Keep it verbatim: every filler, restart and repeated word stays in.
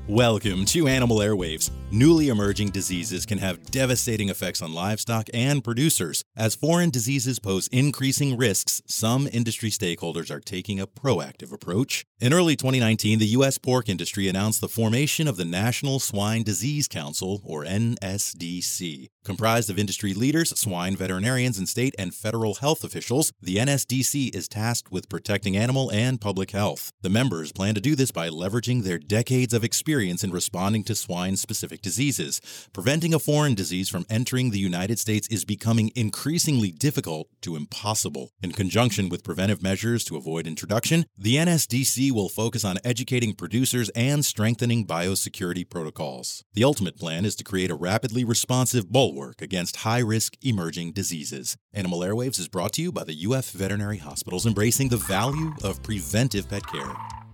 Welcome to Animal Airwaves. Newly emerging diseases can have devastating effects on livestock and producers. As foreign diseases pose increasing risks, some industry stakeholders are taking a proactive approach. In early twenty nineteen, the U S pork industry announced the formation of the National Swine Disease Council, or N S D C. Comprised of industry leaders, swine veterinarians, and state and federal health officials, the N S D C is tasked with protecting animal and public health. The members plan to do this by leveraging their decades of experience in responding to swine-specific diseases. Preventing a foreign disease from entering the United States is becoming increasingly difficult to impossible. In conjunction with preventive measures to avoid introduction, the N S D C will focus on educating producers and strengthening biosecurity protocols. The ultimate plan is to create a rapidly responsive bulwark against high-risk emerging diseases. Animal Airwaves is brought to you by the U F Veterinary Hospitals, embracing the value of preventive pet care.